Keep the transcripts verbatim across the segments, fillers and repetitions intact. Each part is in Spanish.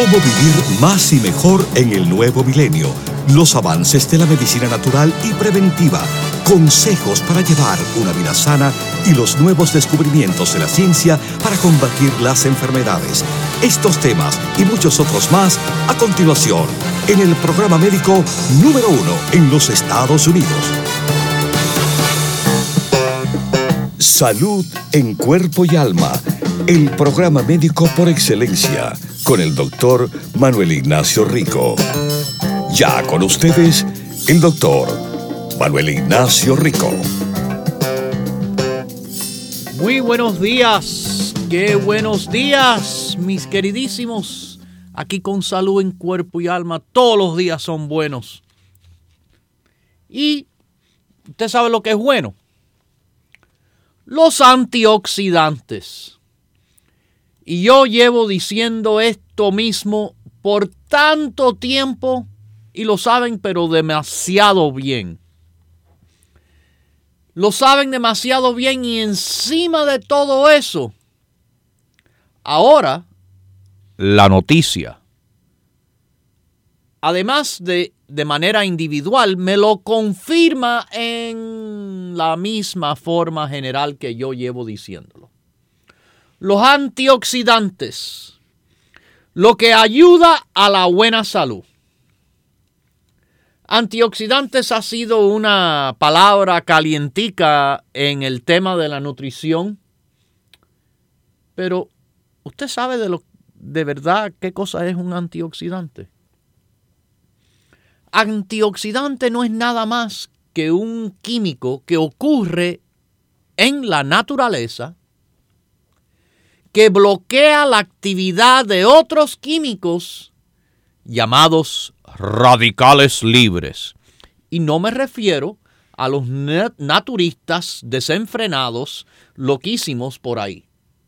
Cómo vivir más y mejor en el nuevo milenio. Los avances de la medicina natural y preventiva. Consejos para llevar una vida sana y los nuevos descubrimientos de la ciencia para combatir las enfermedades. Estos temas y muchos otros más a continuación en el programa médico número uno en los Estados Unidos. Salud en cuerpo y alma. El programa médico por excelencia con el doctor Manuel Ignacio Rico. Ya con ustedes, el doctor Manuel Ignacio Rico. Muy buenos días, qué buenos días, mis queridísimos. Aquí con salud en cuerpo y alma, todos los días son buenos. Y usted sabe lo que es bueno. Los antioxidantes. Y yo llevo diciendo esto mismo por tanto tiempo y lo saben, pero demasiado bien. Lo saben demasiado bien y encima de todo eso, ahora la noticia. Además de, de manera individual, me lo confirma en la misma forma general que yo llevo diciéndolo. Los antioxidantes, lo que ayuda a la buena salud. Antioxidantes ha sido una palabra calientica en el tema de la nutrición, pero ¿usted sabe de, lo, de verdad qué cosa es un antioxidante? Antioxidante no es nada más que un químico que ocurre en la naturaleza que bloquea la actividad de otros químicos llamados radicales libres. Y no me refiero a los naturistas desenfrenados, loquísimos por ahí.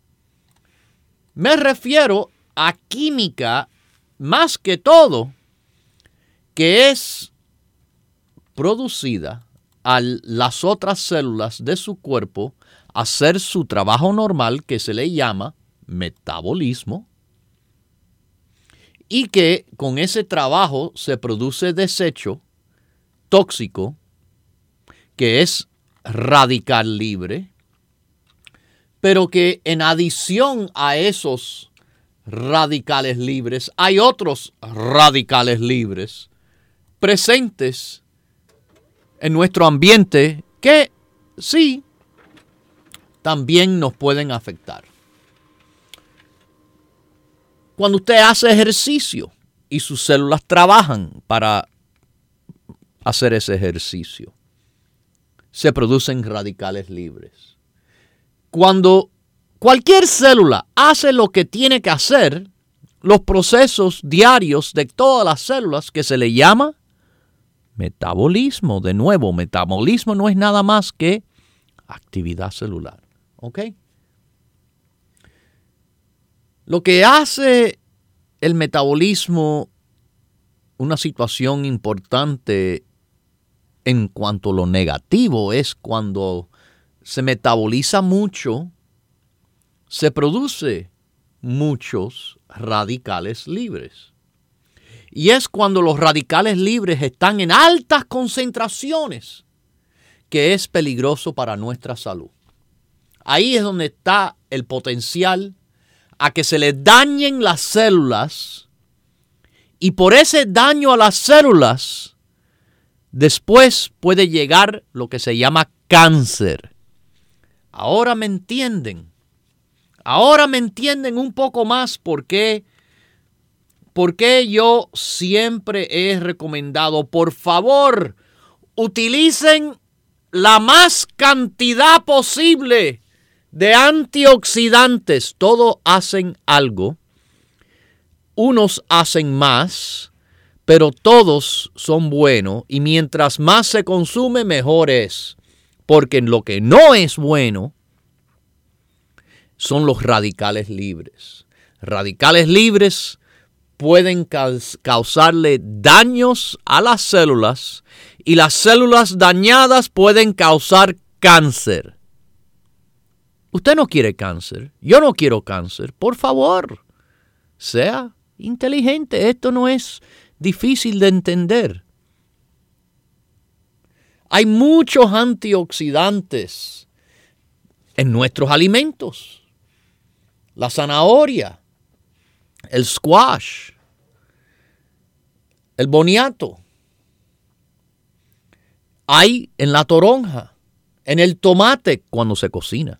Me refiero a química, más que todo, que es producida a las otras células de su cuerpo hacer su trabajo normal, que se le llama metabolismo, y que con ese trabajo se produce desecho tóxico, que es radical libre, pero que en adición a esos radicales libres hay otros radicales libres presentes en nuestro ambiente que sí también nos pueden afectar. Cuando usted hace ejercicio y sus células trabajan para hacer ese ejercicio, se producen radicales libres. Cuando cualquier célula hace lo que tiene que hacer, los procesos diarios de todas las células, que se le llama metabolismo. De nuevo, metabolismo no es nada más que actividad celular. ¿Ok? Lo que hace el metabolismo una situación importante en cuanto a lo negativo es cuando se metaboliza mucho, se produce muchos radicales libres. Y es cuando los radicales libres están en altas concentraciones que es peligroso para nuestra salud. Ahí es donde está el potencial a que se le dañen las células y por ese daño a las células después puede llegar lo que se llama cáncer. Ahora me entienden. Ahora me entienden un poco más por qué, por qué yo siempre he recomendado, por favor, utilicen la más cantidad posible de antioxidantes. Todos hacen algo. Unos hacen más, pero todos son buenos. Y mientras más se consume, mejor es. Porque lo que no es bueno son los radicales libres. Radicales libres pueden causarle daños a las células y las células dañadas pueden causar cáncer. Usted no quiere cáncer, yo no quiero cáncer. Por favor, sea inteligente. Esto no es difícil de entender. Hay muchos antioxidantes en nuestros alimentos. La zanahoria, el squash, el boniato. Hay en la toronja, en el tomate cuando se cocina,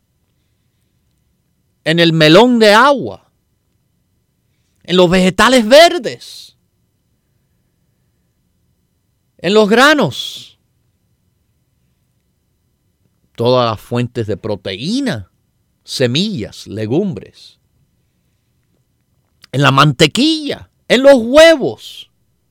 en el melón de agua, en los vegetales verdes, en los granos, todas las fuentes de proteína, semillas, legumbres, en la mantequilla, en los huevos,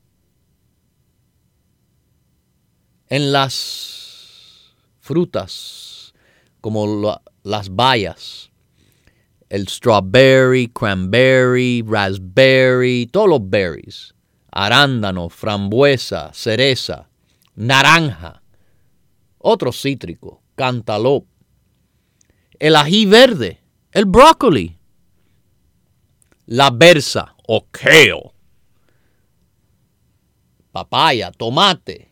en las frutas como la, las bayas, el strawberry, cranberry, raspberry, todos los berries, arándano, frambuesa, cereza, naranja, otro cítrico, cantaloupe, el ají verde, el brócoli, la berza o kale, papaya, tomate,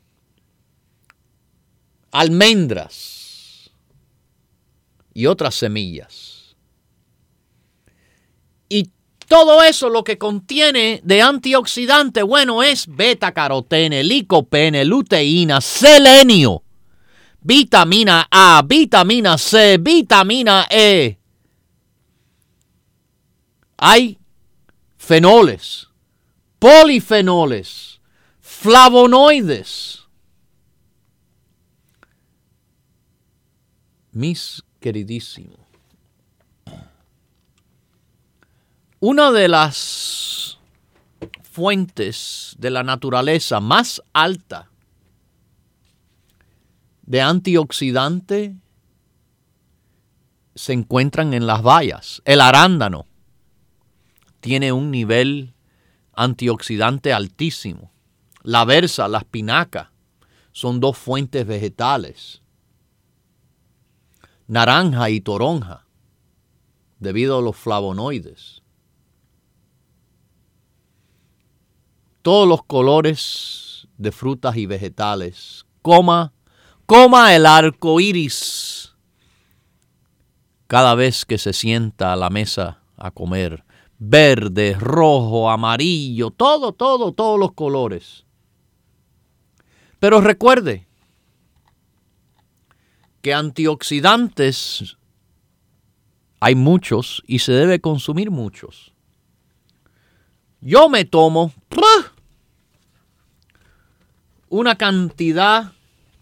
almendras y otras semillas. Y todo eso lo que contiene de antioxidante, bueno, es beta-carotene, licopene, luteína, selenio, vitamina A, vitamina C, vitamina E. Hay fenoles, polifenoles, flavonoides. Mis queridísimos, una de las fuentes de la naturaleza más alta de antioxidante se encuentran en las bayas. El arándano tiene un nivel antioxidante altísimo. La berza, la espinaca son dos fuentes vegetales. Naranja y toronja, debido a los flavonoides. Todos los colores de frutas y vegetales. Coma, coma el arco iris cada vez que se sienta a la mesa a comer. Verde, rojo, amarillo, todo, todo, todos los colores. Pero recuerde que antioxidantes hay muchos y se debe consumir muchos. Yo me tomo una cantidad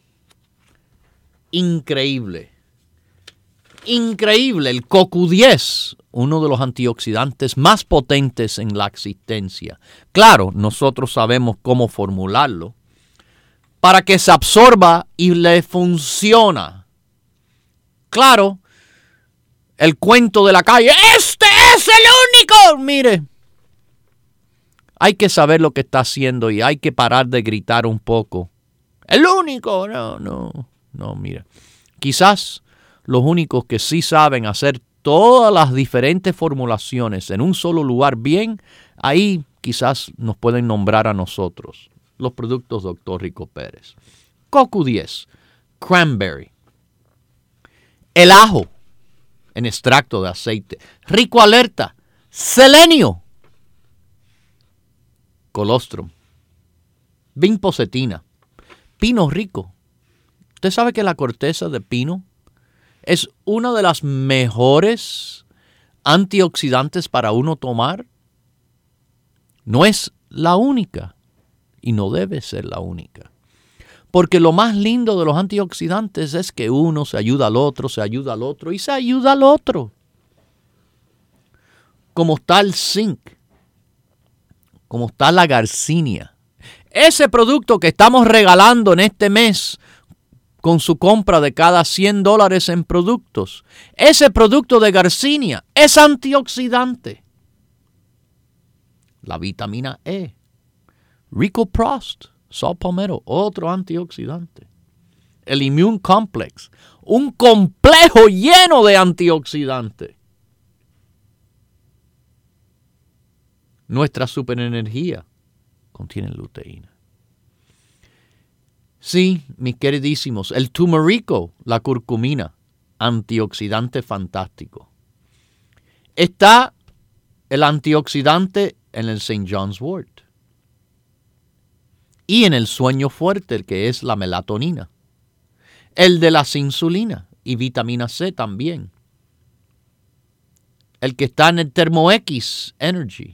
increíble. Increíble. El C O Q diez, uno de los antioxidantes más potentes en la existencia. Claro, nosotros sabemos cómo formularlo para que se absorba y le funciona. Claro, el cuento de la calle, ¡este es el único! Mire, hay que saber lo que está haciendo y hay que parar de gritar un poco. ¡El único! No, no, no, mira. Quizás los únicos que sí saben hacer todas las diferentes formulaciones en un solo lugar bien, ahí quizás nos pueden nombrar a nosotros, los productos doctor Rico Pérez. C O Q diez, cranberry. El ajo en extracto de aceite. Rico alerta. Selenio. Colostrum. Vinpocetina. Pino rico. ¿Usted sabe que la corteza de pino es una de las mejores antioxidantes para uno tomar? No es la única y no debe ser la única. Porque lo más lindo de los antioxidantes es que uno se ayuda al otro, se ayuda al otro y se ayuda al otro. Como está el zinc, como está la garcinia. Ese producto que estamos regalando en este mes con su compra de cada cien dólares en productos, ese producto de garcinia es antioxidante. La vitamina E, Rico Prost, sal palmero, otro antioxidante. El Immune Complex, un complejo lleno de antioxidantes. Nuestra superenergía contiene luteína. Sí, mis queridísimos, el turmerico, la curcumina, antioxidante fantástico. Está el antioxidante en el Saint John's wort y en el sueño fuerte, el que es la melatonina, el de las insulinas y vitamina C también, el que está en el Thermo X Energy.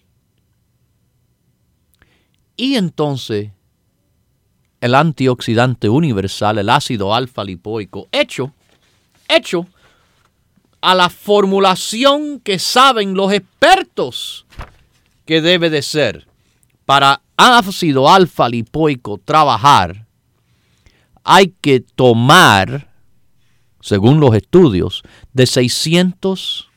Y entonces el antioxidante universal, el ácido alfa lipoico, hecho, hecho a la formulación que saben los expertos que debe de ser. Para ácido alfa lipoico trabajar, hay que tomar, según los estudios, de seiscientos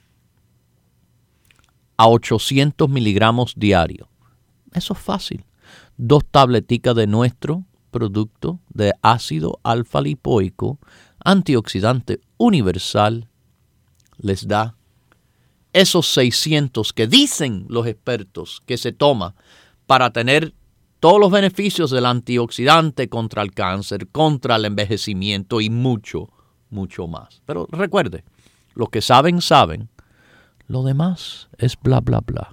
a ochocientos miligramos diarios. Eso es fácil. Dos tableticas de nuestro producto de ácido alfa lipoico, antioxidante universal, les da esos seiscientos que dicen los expertos que se toma para tener todos los beneficios del antioxidante contra el cáncer, contra el envejecimiento y mucho, mucho más. Pero recuerde, los que saben, saben. Lo demás es bla, bla, bla.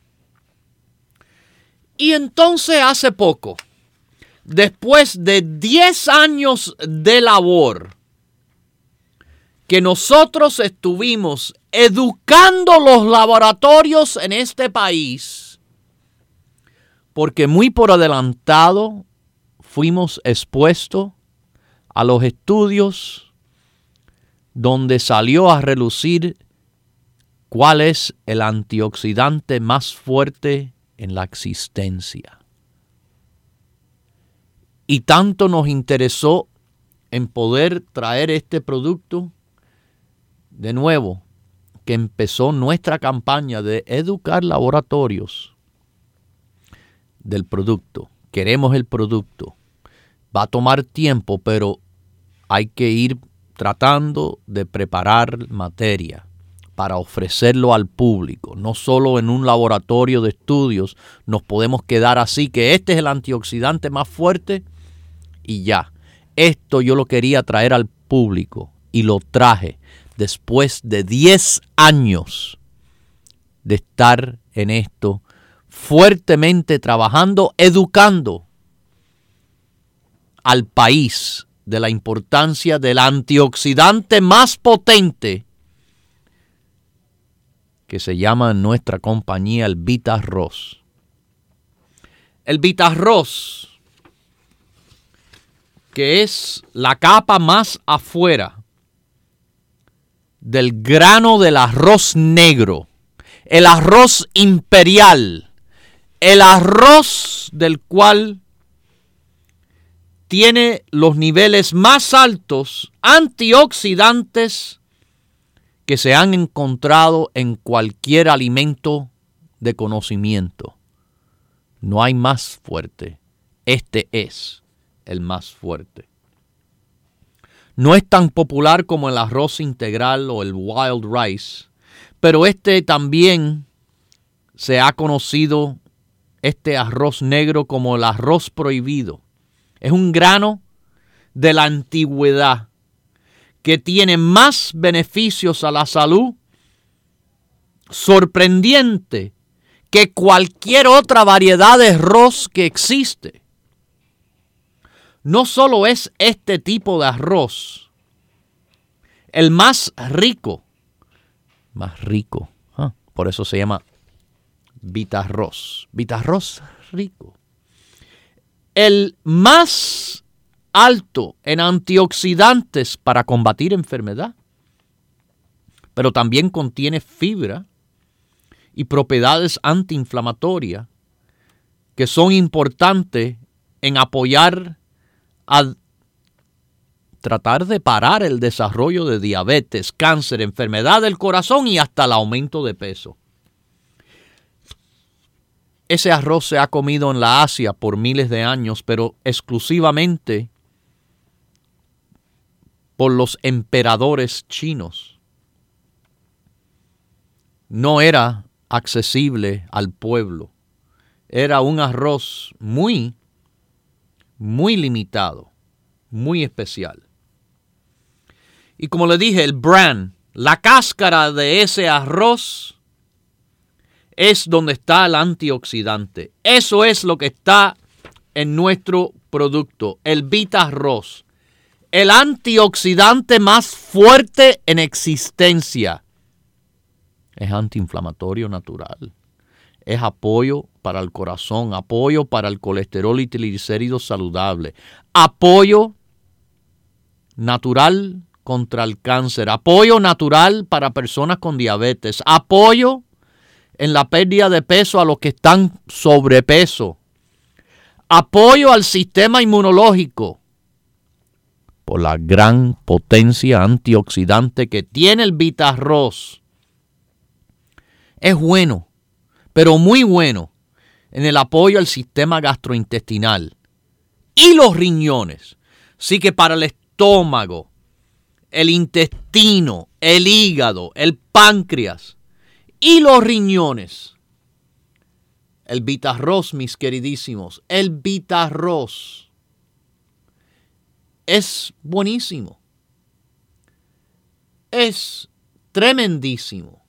Y entonces hace poco, después de diez años de labor, que nosotros estuvimos educando los laboratorios en este país, porque muy por adelantado fuimos expuestos a los estudios donde salió a relucir cuál es el antioxidante más fuerte en la existencia. Y tanto nos interesó en poder traer este producto de nuevo, que empezó nuestra campaña de educar laboratorios del producto. Queremos el producto. Va a tomar tiempo, pero hay que ir tratando de preparar materia para ofrecerlo al público. No solo en un laboratorio de estudios nos podemos quedar así, que este es el antioxidante más fuerte y ya. Esto yo lo quería traer al público y lo traje después de diez años de estar en esto, fuertemente trabajando, educando al país de la importancia del antioxidante más potente que se llama en nuestra compañía el Vitarroz. El Vitarroz, que es la capa más afuera del grano del arroz negro, el arroz imperial, el arroz del cual tiene los niveles más altos antioxidantes que se han encontrado en cualquier alimento de conocimiento. No hay más fuerte. Este es el más fuerte. No es tan popular como el arroz integral o el wild rice, pero este también se ha conocido, este arroz negro, como el arroz prohibido. Es un grano de la antigüedad que tiene más beneficios a la salud, sorprendente, que cualquier otra variedad de arroz que existe. No solo es este tipo de arroz el más rico, más rico, ¿eh? Por eso se llama Vitarroz, Vitarroz rico. El más alto en antioxidantes para combatir enfermedad, pero también contiene fibra y propiedades antiinflamatorias que son importantes en apoyar a tratar de parar el desarrollo de diabetes, cáncer, enfermedad del corazón y hasta el aumento de peso. Ese arroz se ha comido en la Asia por miles de años, pero exclusivamente por los emperadores chinos. No era accesible al pueblo. era un arroz muy, muy limitado, muy especial. Y como le dije, el bran, la cáscara de ese arroz es donde está el antioxidante. Eso es lo que está en nuestro producto, el Vita Arroz. El antioxidante más fuerte en existencia. Es antiinflamatorio natural. Es apoyo para el corazón, apoyo para el colesterol y triglicéridos saludables, apoyo natural contra el cáncer, apoyo natural para personas con diabetes, apoyo en la pérdida de peso a los que están sobrepeso, apoyo al sistema inmunológico por la gran potencia antioxidante que tiene el Vita Arroz. Es bueno, pero muy bueno en el apoyo al sistema gastrointestinal y los riñones. Así que para el estómago, el intestino, el hígado, el páncreas y los riñones, el Vita Arroz, mis queridísimos, el Vita Arroz es buenísimo. Es tremendísimo.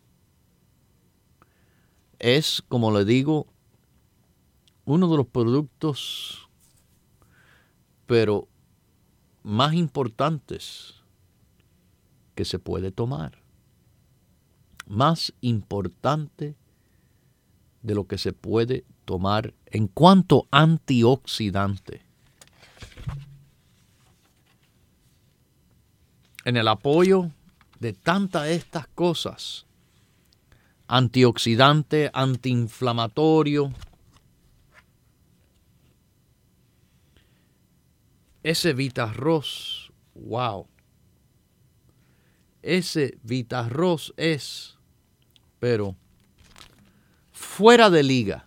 Es, como le digo, uno de los productos, pero más importantes que se puede tomar. Más importante de lo que se puede tomar en cuanto antioxidante. En el apoyo de tantas estas cosas, antioxidante, antiinflamatorio, ese Vita Arroz, wow, ese Vita Arroz es, pero fuera de liga.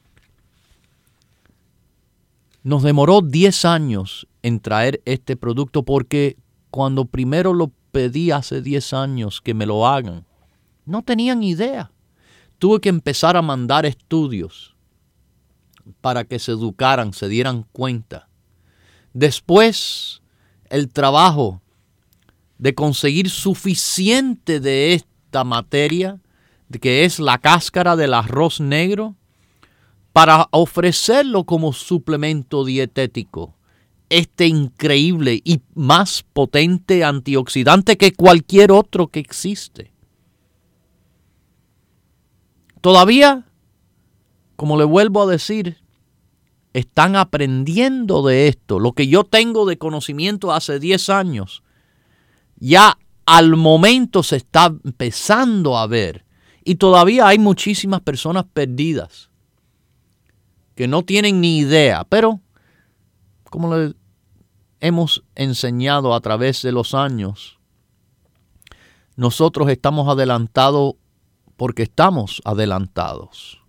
Nos demoró diez años en traer este producto porque cuando primero lo pedí hace diez años que me lo hagan, no tenían idea. Tuve que empezar a mandar estudios para que se educaran, se dieran cuenta. Después, el trabajo de conseguir suficiente de esta materia, que es la cáscara del arroz negro, para ofrecerlo como suplemento dietético. Este increíble y más potente antioxidante que cualquier otro que existe. Todavía, como le vuelvo a decir, están aprendiendo de esto. Lo que yo tengo de conocimiento hace diez años, ya al momento se está empezando a ver. Y todavía hay muchísimas personas perdidas que no tienen ni idea. Pero, como le hemos enseñado a través de los años, nosotros estamos adelantados porque estamos adelantados.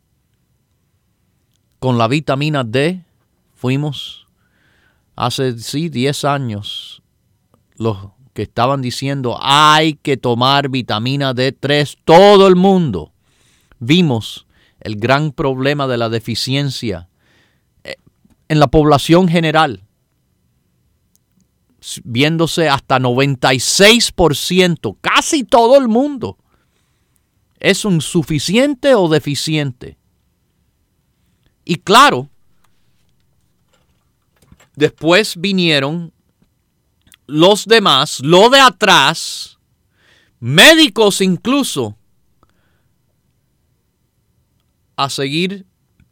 Con la vitamina D fuimos hace sí diez años los que estaban diciendo hay que tomar vitamina D tres, todo el mundo. Vimos el gran problema de la deficiencia en la población general, viéndose hasta noventa y seis por ciento, casi todo el mundo, es insuficiente o deficiente. Y claro, después vinieron los demás, lo de atrás, médicos incluso, a seguir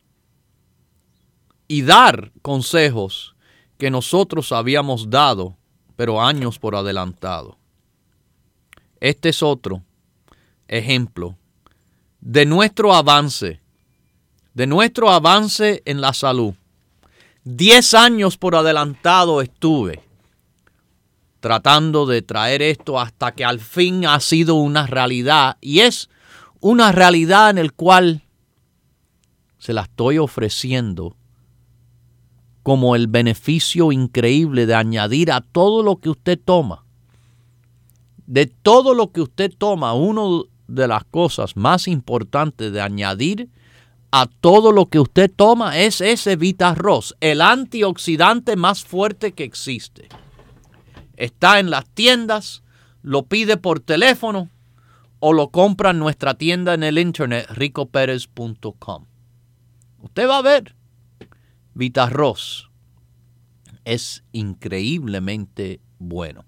y dar consejos que nosotros habíamos dado, pero años por adelantado. Este es otro ejemplo de nuestro avance, de nuestro avance en la salud. Diez años por adelantado estuve tratando de traer esto hasta que al fin ha sido una realidad, y es una realidad en la cual se la estoy ofreciendo como el beneficio increíble de añadir a todo lo que usted toma. De todo lo que usted toma, una de las cosas más importantes de añadir a todo lo que usted toma es ese VitaRoss, el antioxidante más fuerte que existe. Está en las tiendas, lo pide por teléfono o lo compra en nuestra tienda en el internet, rico perez punto com. Usted va a ver, VitaRoss es increíblemente bueno.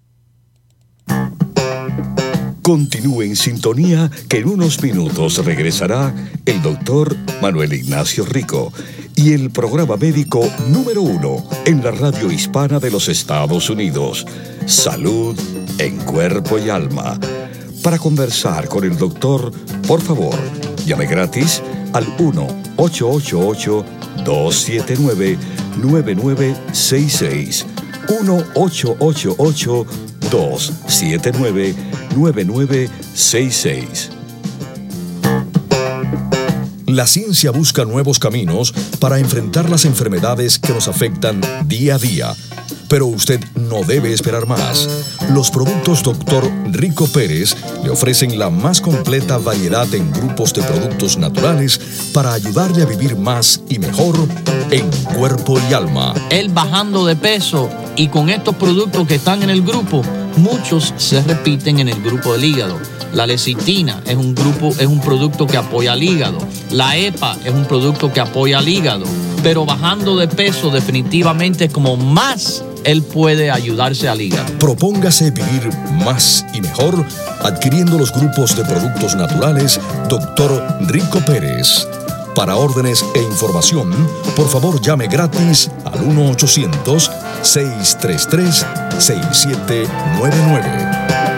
Continúe en sintonía que en unos minutos regresará el doctor Manuel Ignacio Rico y el programa médico número uno en la radio hispana de los Estados Unidos, Salud en Cuerpo y Alma. Para conversar con el doctor, por favor, llame gratis al uno ocho ocho ocho, dos siete nueve, nueve nueve seis seis. uno ocho ocho ocho, dos siete nueve, nueve nueve seis seis. La ciencia busca nuevos caminos para enfrentar las enfermedades que nos afectan día a día. Pero usted no debe esperar más. Los productos doctor Rico Pérez le ofrecen la más completa variedad en grupos de productos naturales para ayudarle a vivir más y mejor en cuerpo y alma. Él bajando de peso y con estos productos que están en el grupo, muchos se repiten en el grupo del hígado. La lecitina es un grupo, es un producto que apoya al hígado. La E P A es un producto que apoya al hígado. Pero bajando de peso definitivamente es como más él puede ayudarse al hígado. Propóngase vivir más y mejor adquiriendo los grupos de productos naturales doctor Rico Pérez. Para órdenes e información, por favor llame gratis al uno ochocientos, seis tres tres, seis siete nueve nueve.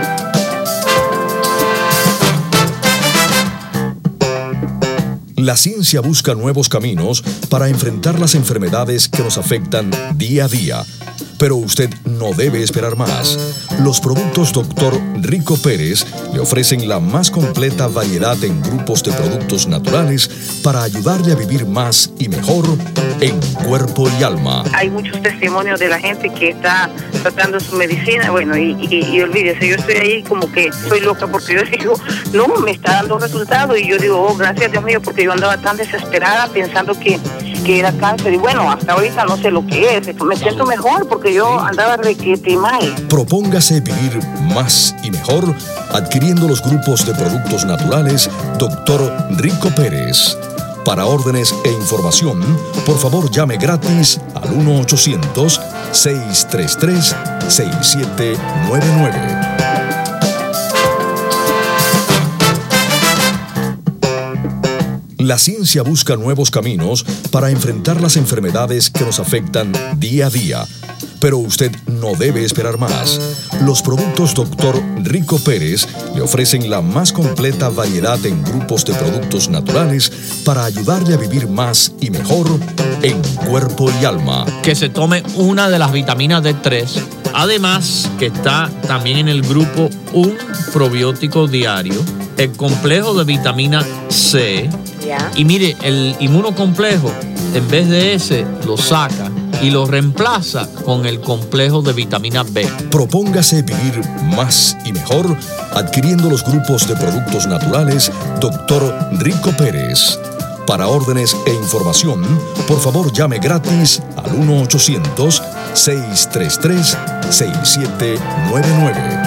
La ciencia busca nuevos caminos para enfrentar las enfermedades que nos afectan día a día. Pero usted no debe esperar más. Los productos doctor Rico Pérez le ofrecen la más completa variedad en grupos de productos naturales para ayudarle a vivir más y mejor en cuerpo y alma. Hay muchos testimonios de la gente que está tratando su medicina, bueno, y, y, y olvídese, yo estoy ahí como que soy loca porque yo digo, no, me está dando resultados y yo digo, oh, gracias Dios mío, porque yo andaba tan desesperada pensando que, que era cáncer y bueno, hasta ahorita no sé lo que es, me siento mejor porque yo andaba requete mal. Propóngase vivir más y mejor adquiriendo los grupos de productos naturales doctor Rico Pérez. Para órdenes e información, por favor llame gratis al uno ochocientos, seis tres tres, seis siete nueve nueve. La ciencia busca nuevos caminos para enfrentar las enfermedades que nos afectan día a día. Pero usted no debe esperar más. Los productos doctor Rico Pérez le ofrecen la más completa variedad en grupos de productos naturales para ayudarle a vivir más y mejor en cuerpo y alma. Que se tome una de las vitaminas D tres. Además, que está también en el grupo un probiótico diario, el complejo de vitamina C. Yeah. Y mire, el inmunocomplejo, en vez de ese, lo saca y lo reemplaza con el complejo de vitamina B. Propóngase vivir más y mejor adquiriendo los grupos de productos naturales doctor Rico Pérez. Para órdenes e información, por favor llame gratis al uno ochocientos, seis tres tres, seis siete nueve nueve.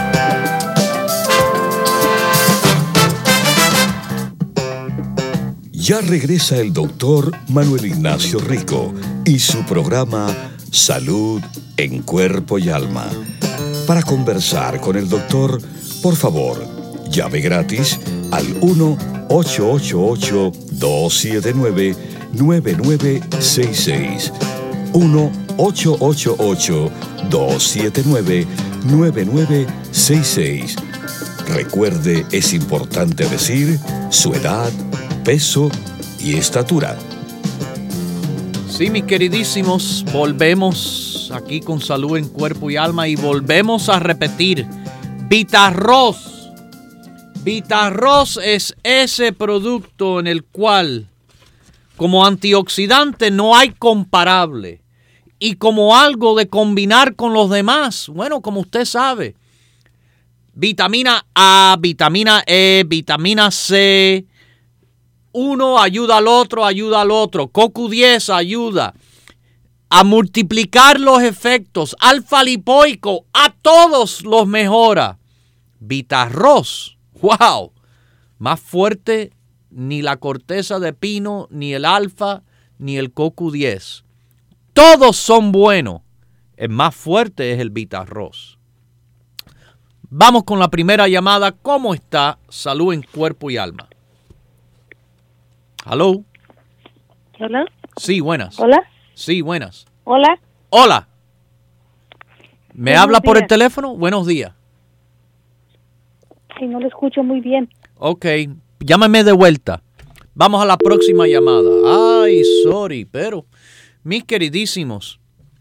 Ya regresa el doctor Manuel Ignacio Rico y su programa Salud en Cuerpo y Alma. Para conversar con el doctor, por favor, llame gratis al uno ocho ocho ocho, dos siete nueve, nueve nueve seis seis. uno ocho ocho ocho, dos siete nueve, nueve nueve seis seis. Recuerde, es importante decir su edad, peso y estatura. Sí, mis queridísimos, volvemos aquí con Salud en Cuerpo y Alma y volvemos a repetir, VitaRoss. VitaRoss es ese producto en el cual como antioxidante no hay comparable y como algo de combinar con los demás, bueno, como usted sabe, vitamina A, vitamina E, vitamina C, uno ayuda al otro, ayuda al otro. C O Q diez ayuda a multiplicar los efectos. Alfa lipoico a todos los mejora. Vitarroz, wow, más fuerte ni la corteza de pino, ni el alfa, ni el C O Q diez. Todos son buenos. El más fuerte es el Vitarroz. Vamos con la primera llamada. ¿Cómo está? Salud en cuerpo y alma. ¿Aló? ¿Hola? Sí, buenas. ¿Hola? Sí, buenas. ¿Hola? Hola. ¿Me Buenos habla por el días. teléfono? Buenos días. Sí, no lo escucho muy bien. Ok, llámame de vuelta. Vamos a la próxima llamada. Ay, sorry, pero mis queridísimos,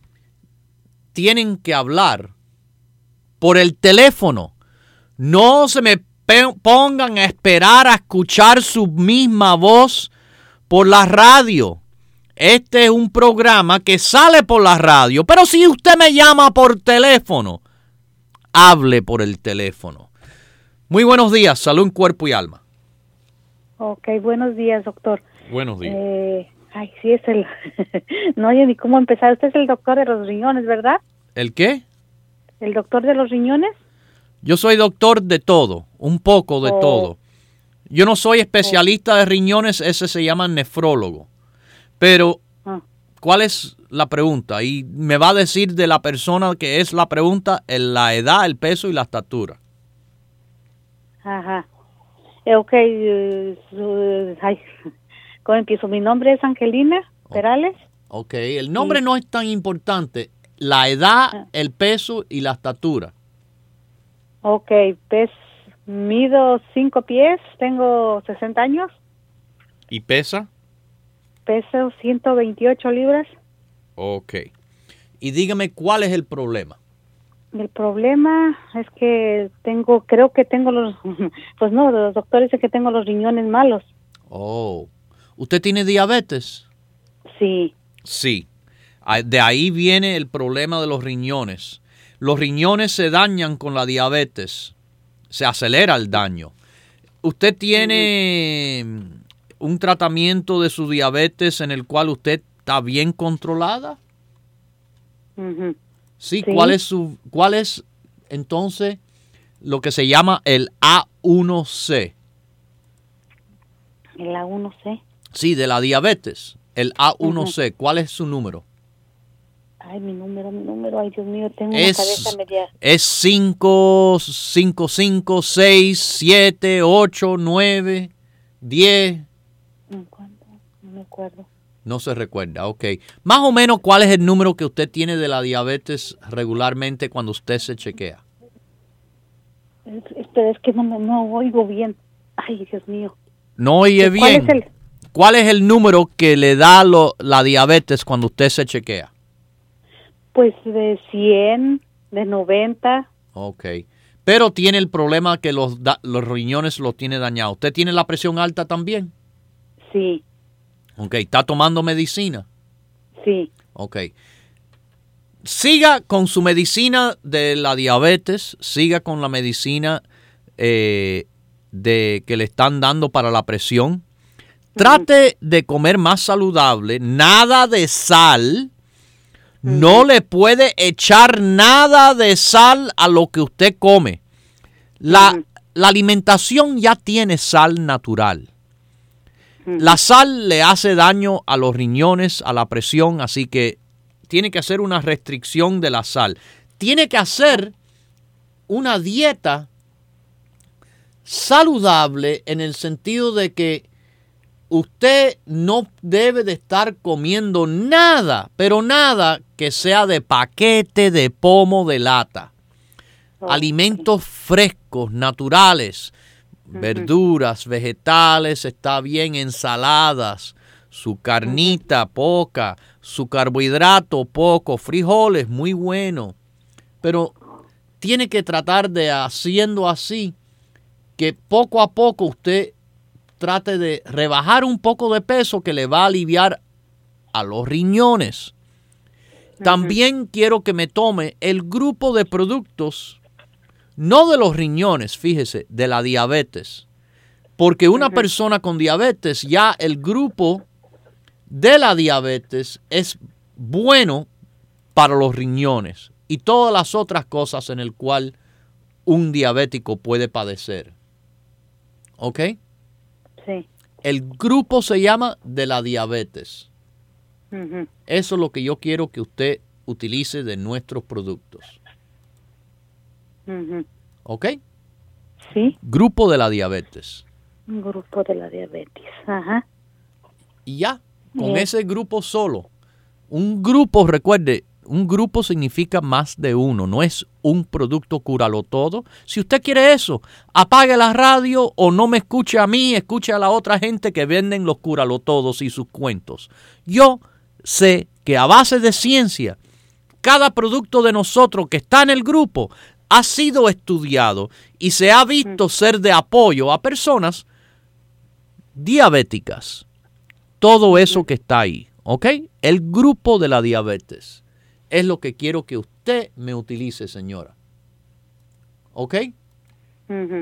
tienen que hablar por el teléfono. No se me pe- pongan a esperar a escuchar su misma voz por la radio. Este es un programa que sale por la radio, pero si usted me llama por teléfono, hable por el teléfono. Muy buenos días, salud en cuerpo y alma. Ok, buenos días, doctor. Buenos días. Eh, ay, sí, es el... no oye ni cómo empezar. Usted es el doctor de los riñones, ¿verdad? ¿El qué? ¿El doctor de los riñones? Yo soy doctor de todo, un poco de Oh. todo. Yo no soy especialista de riñones, ese se llama nefrólogo. Pero, Ah. ¿cuál es la pregunta? Y me va a decir de la persona que es la pregunta, en la edad, el peso y la estatura. Ajá. Eh, ok, eh, su- ay, ¿cómo empiezo? Mi nombre es Angelina Perales. Ok, el nombre no es tan importante. La edad, el peso y la estatura. Ok, pes, mido cinco pies, tengo sesenta años, ¿Y pesa? peso ciento veintiocho libras. Ok. Y dígame, ¿cuál es el problema? El problema es que tengo, creo que tengo los, pues no, los doctores dicen que tengo los riñones malos. Oh, ¿usted tiene diabetes? Sí. Sí. Ah, de ahí viene el problema de los riñones. Los riñones se dañan con la diabetes. Se acelera el daño. ¿Usted tiene un tratamiento de su diabetes en el cual usted está bien controlada? Ujú. Sí, Sí. ¿cuál es su, cuál es entonces lo que se llama el A uno C? El A uno C. Sí, de la diabetes, el A uno C. ¿Cuál es su número? Ay, mi número, mi número, ay Dios mío, tengo Es, una cabeza media. es cinco, cinco, cinco, seis, siete, ocho, nueve, diez. ¿Cuánto? No me acuerdo. No se recuerda, ok. Más o menos, ¿cuál es el número que usted tiene de la diabetes regularmente cuando usted se chequea? Es, es- pero es que no, me- no oigo bien. Ay, Dios mío. No oye ¿Cuál bien. es el? ¿Cuál es el número que le da lo- la diabetes cuando usted se chequea? Pues de cien, de noventa. Ok. Pero tiene el problema que los, da- los riñones los tiene dañados. ¿Usted tiene la presión alta también? Sí, Ok. ¿Está tomando medicina? sí. Ok. Siga con su medicina de la diabetes, siga con la medicina eh, de que le están dando para la presión. Trate de comer más saludable, nada de sal. No le puede echar nada de sal a lo que usted come. La, Ujú. la alimentación ya tiene sal natural. La sal le hace daño a los riñones, a la presión, así que tiene que hacer una restricción de la sal. Tiene que hacer una dieta saludable en el sentido de que usted no debe de estar comiendo nada, pero nada que sea de paquete, de pomo, de lata. Oh, Alimentos frescos, naturales, verduras, vegetales, está bien, ensaladas, su carnita poca, su carbohidrato poco, frijoles muy bueno. Pero tiene que tratar de haciendo así que poco a poco usted trate de rebajar un poco de peso que le va a aliviar a los riñones. También quiero que me tome el grupo de productos, no de los riñones, fíjese, de la diabetes. Porque una uh-huh. persona con diabetes, ya el grupo de la diabetes es bueno para los riñones y todas las otras cosas en el cual un diabético puede padecer. ¿Ok? Sí. El grupo se llama de la diabetes. Uh-huh. Eso es lo que yo quiero que usted utilice de nuestros productos. Uh-huh. ¿Ok? Sí. Grupo de la diabetes. Un grupo de la diabetes. Ajá. Y ya, con Bien. ese grupo solo. Un grupo, recuerde, un grupo significa más de uno, no es un producto cúralo todo. Si usted quiere eso, apague la radio o no me escuche a mí, escuche a la otra gente que venden los cúralo todos y sus cuentos. Yo sé que a base de ciencia, cada producto de nosotros que está en el grupo ha sido estudiado y se ha visto ser de apoyo a personas diabéticas. Todo eso que está ahí, ¿ok? El grupo de la diabetes es lo que quiero que usted me utilice, señora. ¿Ok? Uh-huh.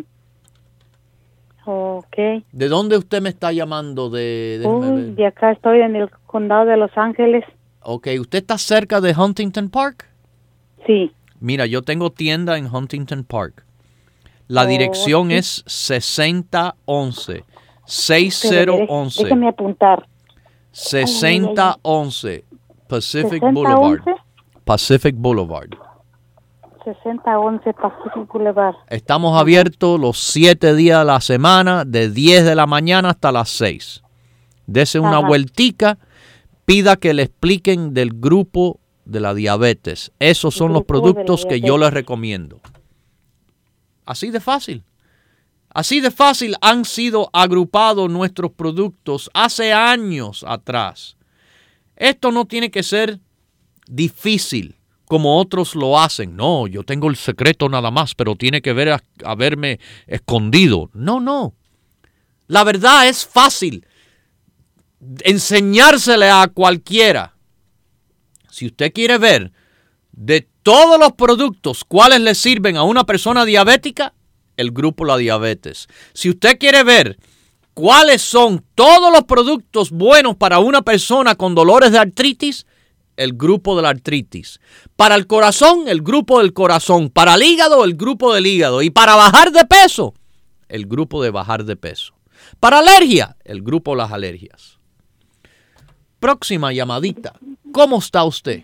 Ok. ¿De dónde usted me está llamando? De, Uy, de acá estoy en el condado de Los Ángeles. Ok, ¿usted está cerca de Huntington Park? Sí. Mira, yo tengo tienda en Huntington Park. La oh, dirección sí. es sesenta once. sesenta once. Déjeme apuntar. sesenta once Pacific Boulevard. Pacific Boulevard. sesenta once Pacific Boulevard. Estamos abiertos los siete días de la semana, de diez de la mañana hasta las seis. Dese una Ajá. vueltica, pida que le expliquen del grupo de la diabetes. Esos son los productos que yo les recomiendo. Así de fácil. Así de fácil han sido agrupados nuestros productos hace años atrás. Esto no tiene que ser difícil como otros lo hacen. No, yo tengo el secreto nada más, pero tiene que ver a, haberme escondido. No, no. La verdad es fácil enseñársele a cualquiera. Si usted quiere ver de todos los productos cuáles le sirven a una persona diabética, el grupo La Diabetes. Si usted quiere ver cuáles son todos los productos buenos para una persona con dolores de artritis, el grupo de la artritis. Para el corazón, el grupo del corazón. Para el hígado, el grupo del hígado. Y para bajar de peso, el grupo de bajar de peso. Para alergia, el grupo de las alergias. Próxima llamadita. ¿Cómo está usted?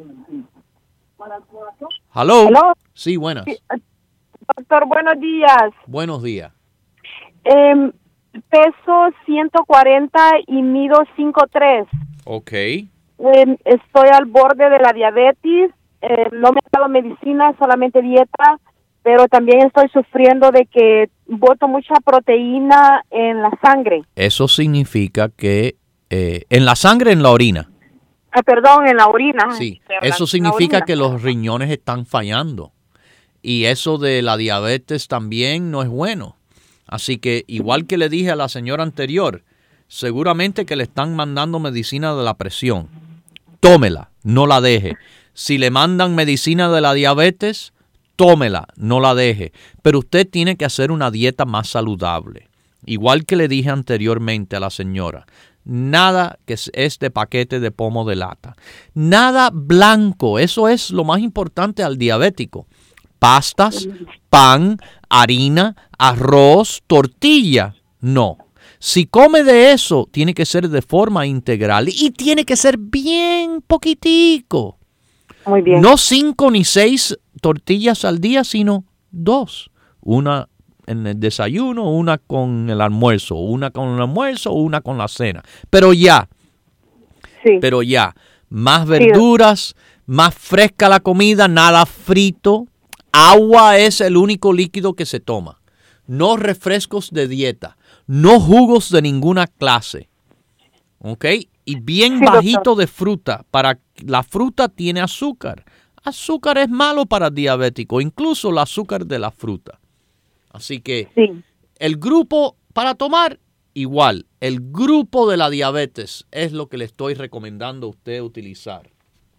¿Aló? ¿Aló? Sí, buenas. Doctor, buenos días. Buenos días. Eh, peso ciento cuarenta y mido cinco tres. Ok. Eh, estoy al borde de la diabetes. Eh, no me he dado medicina, solamente dieta, pero también estoy sufriendo de que boto mucha proteína en la sangre. Eso significa que eh, en la sangre, en la orina. Ah, perdón, en la orina. Sí, Perdón, eso significa la que los riñones están fallando. Y eso de la diabetes también no es bueno. Así que, igual que le dije a la señora anterior, seguramente que le están mandando medicina de la presión. Tómela, no la deje. Si le mandan medicina de la diabetes, tómela, no la deje. Pero usted tiene que hacer una dieta más saludable. Igual que le dije anteriormente a la señora, nada que es de paquete de pomo de lata. Nada blanco, eso es lo más importante al diabético. Pastas, pan, harina, arroz, tortilla. No. Si come de eso, tiene que ser de forma integral y tiene que ser bien poquitico. Muy bien. No cinco ni seis tortillas al día, sino dos. Una en el desayuno, una con el almuerzo, una con el almuerzo, una con la cena. Pero ya, sí. pero ya, más verduras, sí. Más fresca la comida, nada frito. Agua es el único líquido que se toma. No refrescos de dieta. No jugos de ninguna clase. ¿Ok? Y bien sí, bajito doctor. De fruta. Para la fruta tiene azúcar. Azúcar es malo para el diabético. Incluso el azúcar de la fruta. Así que sí. El grupo para tomar, igual. El grupo de la diabetes es lo que le estoy recomendando a usted utilizar.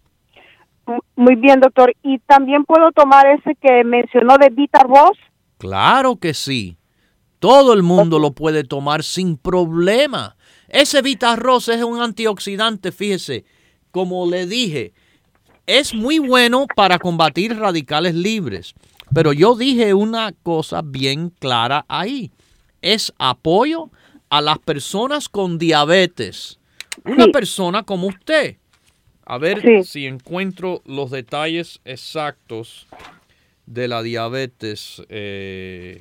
Muy bien, doctor. ¿Y también puedo tomar ese que mencionó de Vita Ross? Claro que sí. Todo el mundo lo puede tomar sin problema. Ese Vitarroz es un antioxidante, fíjese, como le dije, es muy bueno para combatir radicales libres. Pero yo dije una cosa bien clara ahí. Es apoyo a las personas con diabetes. Una sí. persona como usted. A ver sí. si encuentro los detalles exactos de la diabetes. Eh,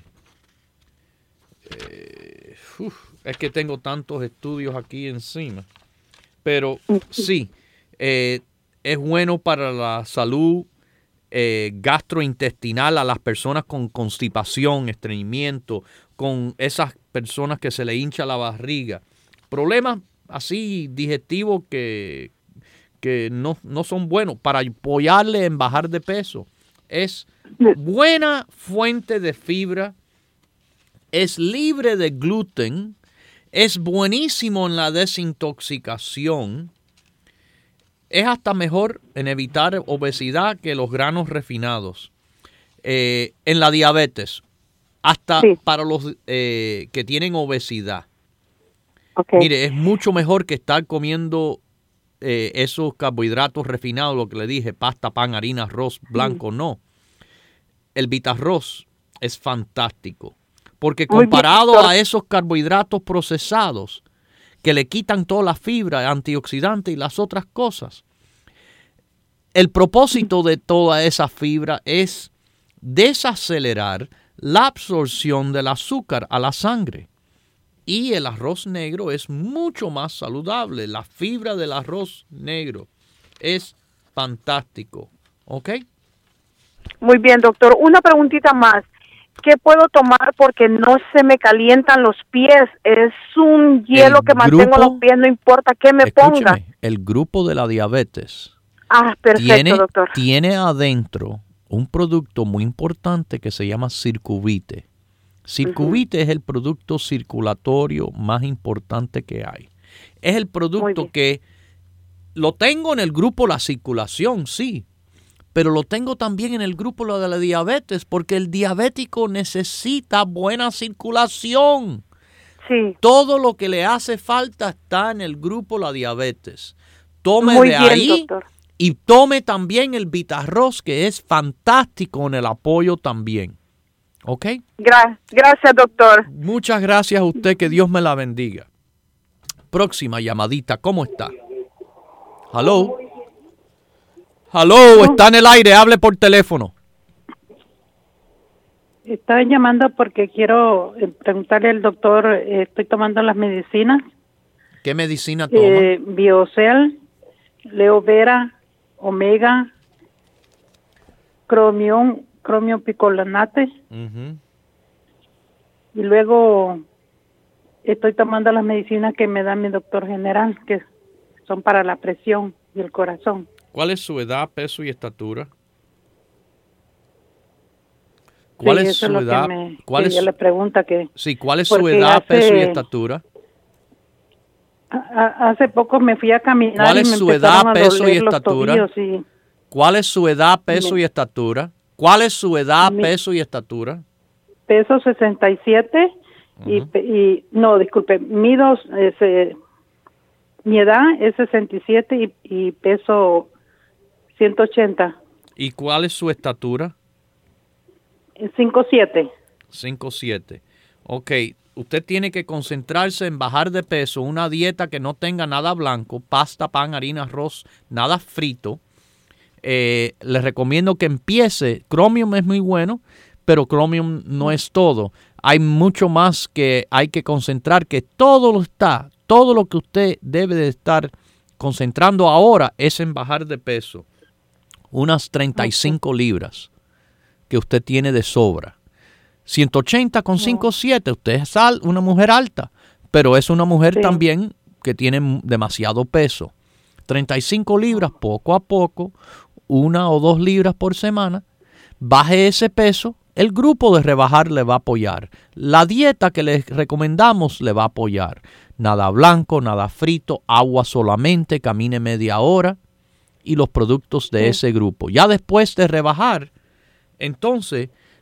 eh, uf, es que tengo tantos estudios aquí encima. Pero sí, eh, es bueno para la salud eh, gastrointestinal a las personas con constipación, estreñimiento, con esas personas que se le hincha la barriga. Problemas así digestivos que, que no, no son buenos para apoyarle en bajar de peso. Es buena fuente de fibra, es libre de gluten, es buenísimo en la desintoxicación, es hasta mejor en evitar obesidad que los granos refinados. Eh, en la diabetes, hasta sí. para los eh, que tienen obesidad. Okay. Mire, es mucho mejor que estar comiendo eh, esos carbohidratos refinados, lo que le dije, pasta, pan, harina, arroz blanco, mm. no. El Vitarroz es fantástico, porque comparado bien, a esos carbohidratos procesados, que le quitan toda la fibra, antioxidante y las otras cosas, el propósito de toda esa fibra es desacelerar la absorción del azúcar a la sangre. Y el arroz negro es mucho más saludable. La fibra del arroz negro es fantástico. ¿Ok? Muy bien, doctor. Una preguntita más. ¿Qué puedo tomar porque no se me calientan los pies? Es un hielo el que grupo, mantengo los pies, no importa qué me ponga. El grupo de la diabetes ah, perfecto, tiene, doctor. tiene adentro un producto muy importante que se llama Circuvite. Circuvite uh-huh. es el producto circulatorio más importante que hay. Es el producto que lo tengo en el grupo la circulación, sí, pero lo tengo también en el grupo de la diabetes, porque el diabético necesita buena circulación. Sí. Todo lo que le hace falta está en el grupo la diabetes. Tome Muy de bien, ahí doctor. Y tome también el Vitarroz, que es fantástico en el apoyo también. ¿Ok? Gra- gracias, doctor. Muchas gracias a usted, que Dios me la bendiga. Próxima llamadita, ¿cómo está? ¿Aló? ¿Aló? Está en el aire, hable por teléfono. Estoy llamando porque quiero preguntarle al doctor, eh, estoy tomando las medicinas. ¿Qué medicina toma? Eh, Biocel, Leovera, Omega, Cromión, Cromio picolanate. Uh-huh. Y luego estoy tomando las medicinas que me da mi doctor general, que son para la presión y el corazón. ¿Cuál es su edad, peso y estatura? ¿Cuál sí, es su es edad? Me, ¿Cuál es ella le pregunta que Sí, ¿cuál es su edad, hace, peso y estatura? A, hace poco me fui a caminar. ¿Cuál es y me su edad, peso y estatura? Tobillos, y... ¿Cuál es su edad, peso me... y estatura? ¿Cuál es su edad, mi... peso y estatura? Peso sesenta y siete uh-huh. y, y no, disculpe, mido ese, mi edad es sesenta y siete y, y peso ciento ochenta. ¿Y cuál es su estatura? cinco siete. cinco siete. Ok, usted tiene que concentrarse en bajar de peso, una dieta que no tenga nada blanco, pasta, pan, harina, arroz, nada frito. Eh, les recomiendo que empiece. Chromium es muy bueno, pero Chromium no es todo. Hay mucho más que hay que concentrar, que todo lo está, todo lo que usted debe de estar concentrando ahora es en bajar de peso. Unas treinta y cinco okay. libras que usted tiene de sobra. ciento ochenta con cinco siete, usted es al, una mujer alta, pero es una mujer sí. también que tiene demasiado peso. treinta y cinco libras poco a poco, una o dos libras por semana, baje ese peso, el grupo de rebajar le va a apoyar. La dieta que les recomendamos le va a apoyar. Nada blanco, nada frito, agua solamente, camine media hora y los productos de sí. ese grupo. Ya después de rebajar, entonces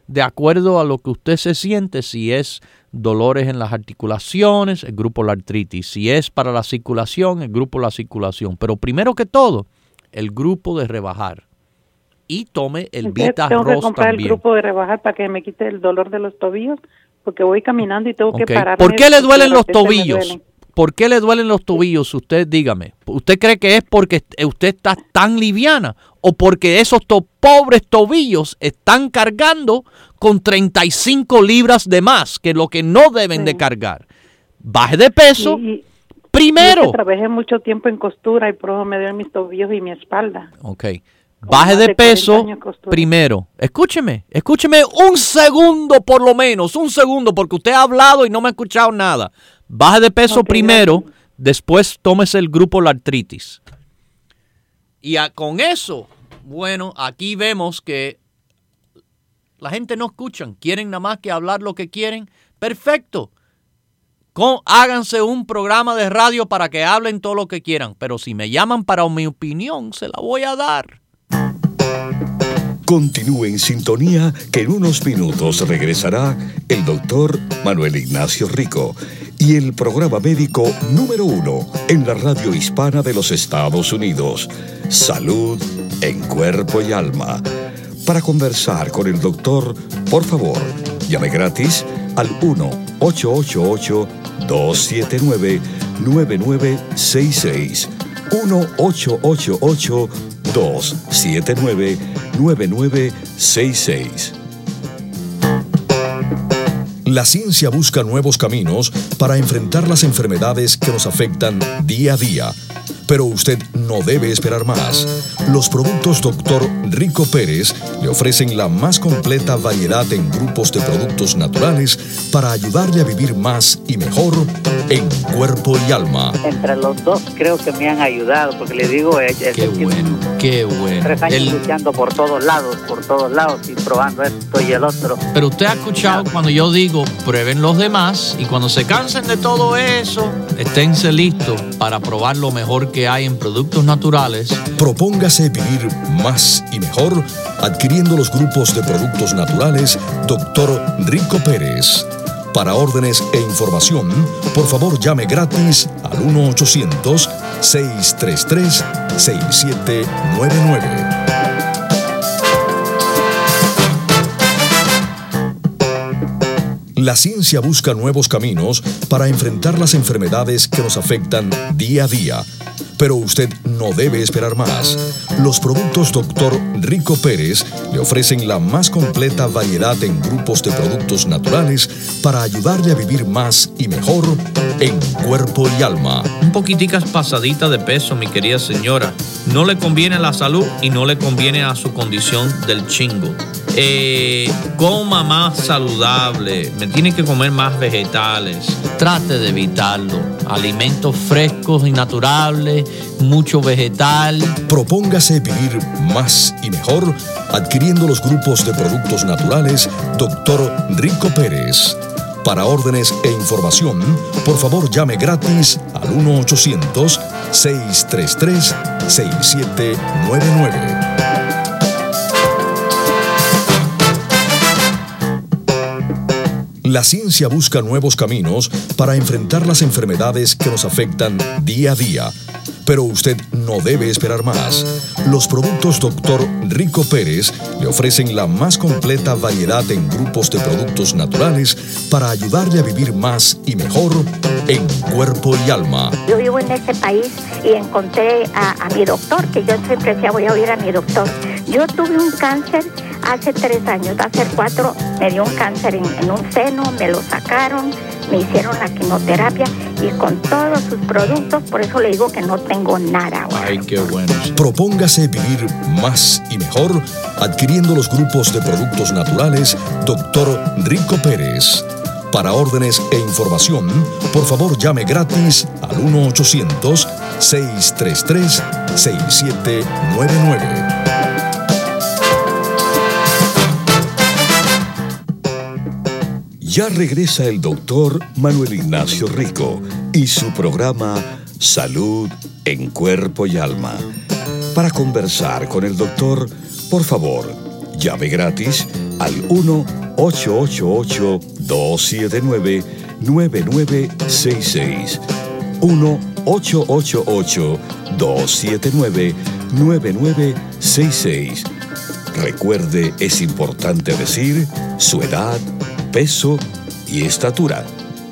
de acuerdo a lo que usted se siente, si es dolores en las articulaciones, el grupo la artritis, si es para la circulación, el grupo la circulación, pero primero que todo, el grupo de rebajar. Y tome el Vita Tengo Ross que comprar también. el grupo de rebajar para que me quite el dolor de los tobillos, porque voy caminando y tengo Okay. que parar. ¿Por qué le duelen los tobillos? ¿Por qué le duelen los tobillos? Usted dígame. ¿Usted cree que es porque usted está tan liviana o porque esos to- pobres tobillos están cargando con treinta y cinco libras de más que lo que no deben sí. de cargar? Baje de peso y, y, primero. Yo trabajé mucho tiempo en costura y por eso me duelen mis tobillos y mi espalda. Ok. Baje de peso primero. Escúcheme, escúcheme un segundo por lo menos, un segundo, porque usted ha hablado y no me ha escuchado nada. Baje de peso okay, primero, gracias. Después tómese el grupo la artritis. Y a, con eso, bueno, aquí vemos que la gente no escucha, quieren nada más que hablar lo que quieren. Perfecto. Con, háganse un programa de radio para que hablen todo lo que quieran, pero si me llaman para mi opinión, se la voy a dar. Continúe en sintonía que en unos minutos regresará el doctor Manuel Ignacio Rico y el programa médico número uno en la radio hispana de los Estados Unidos, Salud en Cuerpo y Alma. Para conversar con el doctor, por favor, llame gratis al uno ocho ocho ocho, dos siete nueve, nueve nueve seis seis, uno ocho ocho ocho, dos siete nueve, nueve nueve seis seis. La ciencia busca nuevos caminos para enfrentar las enfermedades que nos afectan día a día. Pero usted no debe esperar más. Los productos doctor Rico Pérez le ofrecen la más completa variedad en grupos de productos naturales para ayudarle a vivir más y mejor en cuerpo y alma. Entre los dos creo que me han ayudado, porque le digo... Es, qué es, bueno, qué bueno. Tres años el... luchando por todos lados, por todos lados, y probando esto y el otro. Pero usted ha escuchado cuando yo digo, prueben los demás, y cuando se cansen de todo eso, esténse listos para probar lo mejor que hay en productos naturales. Propóngase vivir más y mejor adquiriendo los grupos de productos naturales doctor Rico Pérez. Para órdenes e información, por favor llame gratis al uno ochocientos, seis tres tres, seis siete nueve nueve. La ciencia busca nuevos caminos para enfrentar las enfermedades que nos afectan día a día. Pero usted no debe esperar más. Los productos doctor Rico Pérez le ofrecen la más completa variedad en grupos de productos naturales para ayudarle a vivir más y mejor en cuerpo y alma. Un poquiticas pasadita de peso, mi querida señora. No le conviene a la salud y no le conviene a su condición del chingo. Eh, coma más saludable, me tiene que comer más vegetales. Trate de evitarlo. Alimentos frescos y naturales, mucho vegetal. Propóngase vivir más y mejor adquiriendo los grupos de productos naturales doctor Rico Pérez. Para órdenes e información, por favor llame gratis al uno ochocientos, seis tres tres, seis siete nueve nueve. La ciencia busca nuevos caminos para enfrentar las enfermedades que nos afectan día a día. Pero usted no debe esperar más. Los productos doctor Rico Pérez le ofrecen la más completa variedad en grupos de productos naturales para ayudarle a vivir más y mejor en cuerpo y alma. Yo vivo en este país y encontré a, a mi doctor, que yo siempre decía voy a oír a mi doctor. Yo tuve un cáncer hace tres años, hace cuatro me dio un cáncer en, en un seno, me lo sacaron, me hicieron la quimioterapia y con todos sus productos, por eso le digo que no tengo nada ahora. Ay, qué bueno. Propóngase vivir más y mejor adquiriendo los grupos de productos naturales doctor Rico Pérez. Para órdenes e información, por favor llame gratis al uno ochocientos, seis tres tres, seis siete nueve nueve. Ya regresa el doctor Manuel Ignacio Rico y su programa Salud en Cuerpo y Alma. Para conversar con el doctor, por favor, Llave gratis al uno ocho ocho ocho, dos siete nueve, nueve nueve seis seis. uno ocho ocho ocho, dos siete nueve, nueve nueve seis seis. Recuerde, es importante decir su edad, peso y estatura.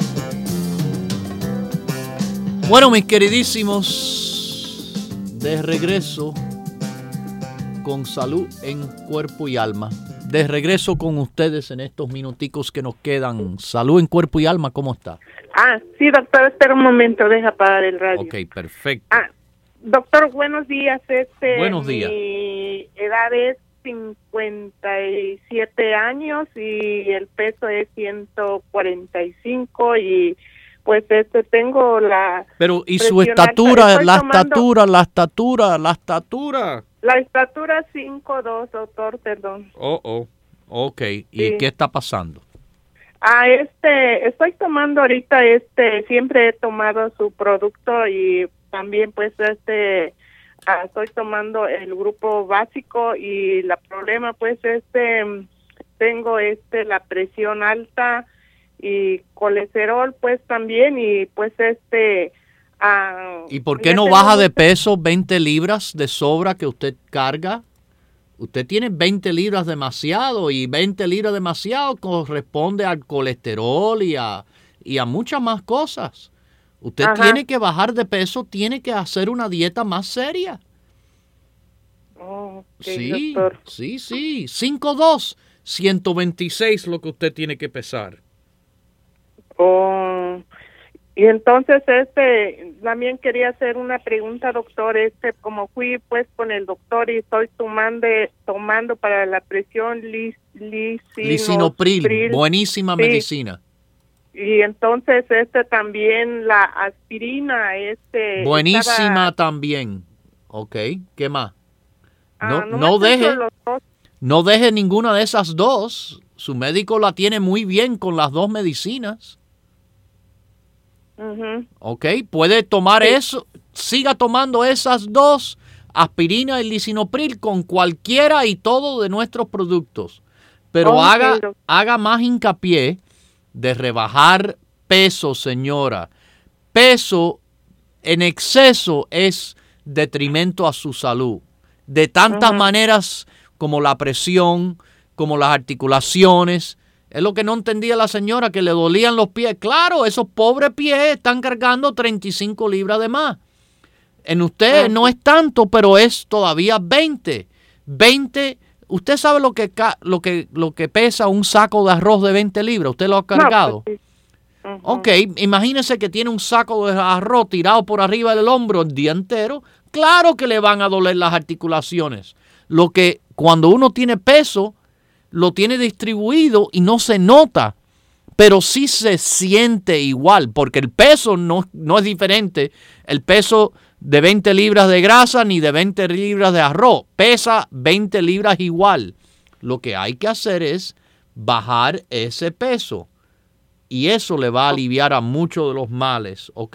Bueno, mis queridísimos, de regreso con salud en cuerpo y alma. De regreso con ustedes en estos minuticos que nos quedan. Salud en cuerpo y alma, ¿cómo está? Ah, sí, doctor, espera un momento, deja apagar el radio. Ok, perfecto. Ah, doctor, buenos días. Este, buenos días. Mi edad es cincuenta y siete años y el peso es ciento cuarenta y cinco y pues este tengo la... Pero, ¿y su estatura, la tomando... estatura, la estatura, la estatura? La estatura cinco dos, doctor, perdón. Oh, oh, ok. ¿Y sí. qué está pasando? Ah, este, estoy tomando ahorita, este, siempre he tomado su producto y también pues este, ah, estoy tomando el grupo básico y la problema pues este, tengo este, la presión alta y colesterol pues también y pues este... Uh, ¿Y por qué no baja de peso veinte libras de sobra que usted carga? Usted tiene veinte libras demasiado y veinte libras demasiado corresponde al colesterol y a, y a muchas más cosas. Usted Ajá. tiene que bajar de peso, tiene que hacer una dieta más seria. Oh, okay, sí, doctor. sí, sí. cinco dos, ciento veintiséis lo que usted tiene que pesar. Oh... Y entonces, este, también quería hacer una pregunta, doctor, este, como fui pues con el doctor y estoy tomando, tomando para la presión lis, lisinopril, lisinopril, buenísima sí. medicina. Y entonces, este, también la aspirina, este. Buenísima estaba... también. Ok, ¿qué más? No, ah, no, no deje, no deje ninguna de esas dos. Su médico la tiene muy bien con las dos medicinas. Uh-huh. Ok, puede tomar sí. eso, siga tomando esas dos, aspirina y lisinopril con cualquiera y todo de nuestros productos, pero okay. haga, haga más hincapié de rebajar peso, señora. Peso en exceso es detrimento a su salud, de tantas uh-huh. maneras como la presión, como las articulaciones. Es lo que no entendía la señora, que le dolían los pies. Claro, esos pobres pies están cargando treinta y cinco libras de más. En usted no es tanto, pero es todavía veinte. veinte, usted sabe lo que, lo que, lo que pesa un saco de arroz de veinte libras. ¿Usted lo ha cargado? No, pues sí. uh-huh. Ok, imagínese que tiene un saco de arroz tirado por arriba del hombro el día entero. Claro que le van a doler las articulaciones. Lo que cuando uno tiene peso, lo tiene distribuido y no se nota, pero sí se siente igual, porque el peso no, no es diferente. El peso de veinte libras de grasa ni de veinte libras de arroz, pesa veinte libras igual. Lo que hay que hacer es bajar ese peso y eso le va a aliviar a muchos de los males, ¿ok?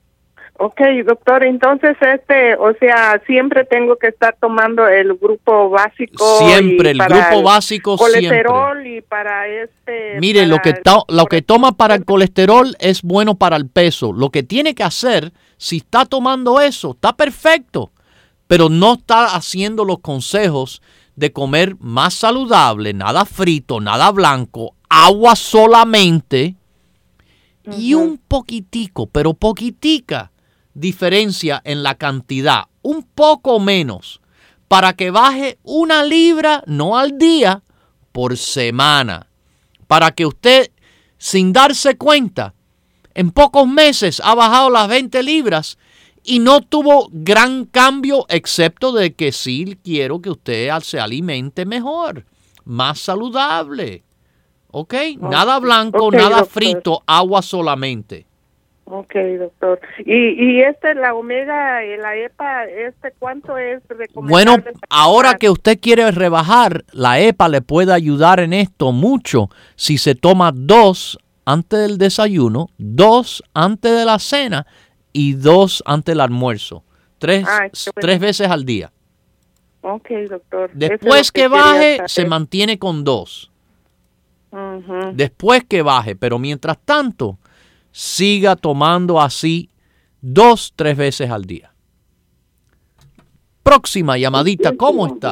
Ok, doctor, entonces, este, o sea, siempre tengo que estar tomando el grupo básico. Siempre, y el para grupo básico colesterol siempre. Y para este... Mire, para lo que, to, lo que toma para el colesterol es bueno para el peso. Lo que tiene que hacer, si está tomando eso, está perfecto, pero no está haciendo los consejos de comer más saludable, nada frito, nada blanco, agua solamente uh-huh. y un poquitico, pero poquitica, diferencia en la cantidad, un poco menos, para que baje una libra, no al día, por semana, para que usted, sin darse cuenta, en pocos meses ha bajado las veinte libras y no tuvo gran cambio, excepto de que sí quiero que usted se alimente mejor, más saludable, ¿ok? Nada blanco, okay, nada doctor. Frito, agua solamente. Ok, doctor. Y, y este, la omega, la E P A, este, ¿cuánto es recomendable? Bueno, ahora que usted quiere rebajar, la E P A le puede ayudar en esto mucho si se toma dos antes del desayuno, dos antes de la cena y dos antes del almuerzo. Tres, Ay, bueno. tres veces al día. Ok, doctor. Después que, que baje, se mantiene con dos. Uh-huh. Después que baje, pero mientras tanto, siga tomando así dos, tres veces al día. Próxima llamadita, ¿cómo está?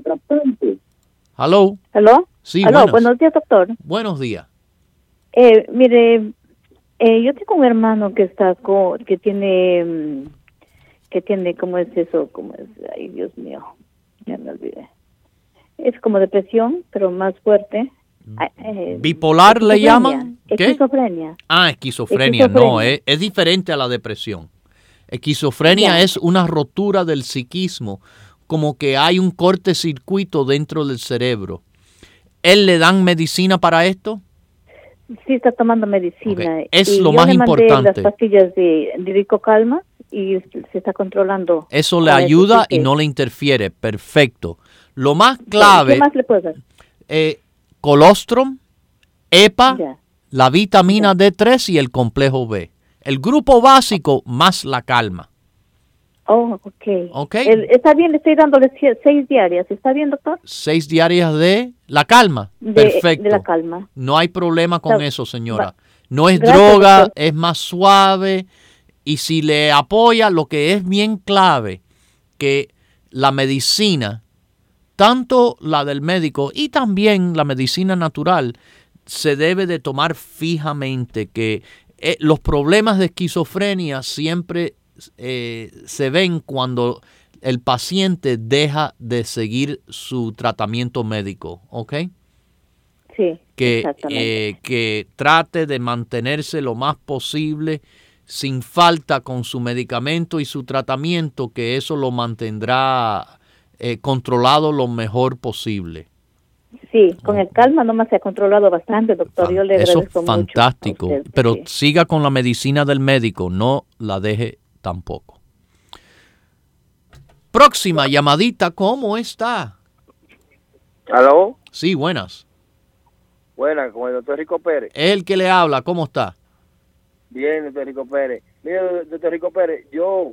¿Aló? ¿Aló? Sí, ¿Aló? buenas. Buenos días, doctor. Buenos días. Eh, mire, eh, yo tengo un hermano que está con, que tiene, que tiene, ¿cómo es eso? ¿Cómo es? Ay, Dios mío, ya me olvidé. Es como depresión, pero más fuerte. Eh, ¿Bipolar le llaman? ¿Qué? Esquizofrenia. Ah, esquizofrenia. Esquizofrenia. No, es, es diferente a la depresión. Esquizofrenia Ya. es una rotura del psiquismo, como que hay un cortocircuito dentro del cerebro. ¿Él le dan medicina para esto? Sí, está tomando medicina. Okay. Es y lo yo más le mandé importante. las pastillas de, de Ricocalma y se está controlando. Eso le Para ayuda decir y que- no le interfiere. Perfecto. Lo más clave, ¿Qué más le puedo dar? eh, colostrum, E P A, Ya. la vitamina D tres y el complejo B. El grupo básico más la calma. Oh, ok. Ok. El- está bien, le estoy dándole sie- seis diarias. ¿Está bien, doctor? Seis diarias de la calma. De, Perfecto. de la calma. No hay problema con Está- eso, señora. va. No es Gracias, droga, doctor. es más suave. Y si le apoya, lo que es bien clave, que la medicina, tanto la del médico y también la medicina natural, se debe de tomar fijamente, que eh, los problemas de esquizofrenia siempre eh, se ven cuando el paciente deja de seguir su tratamiento médico, ¿ok? Sí, Que, exactamente. eh, que trate de mantenerse lo más posible sin falta con su medicamento y su tratamiento, que eso lo mantendrá eh, controlado lo mejor posible. Sí, con el calma nomás se ha controlado bastante, doctor. Yo le Eso agradezco es mucho a fantástico, usted, pero sí. siga con la medicina del médico, no la deje tampoco. Próxima llamadita, ¿cómo está? ¿Aló? Sí, buenas. Buenas, con el doctor Rico Pérez. Es el que le habla, ¿cómo está? Bien, doctor Rico Pérez. Mire, doctor Rico Pérez, yo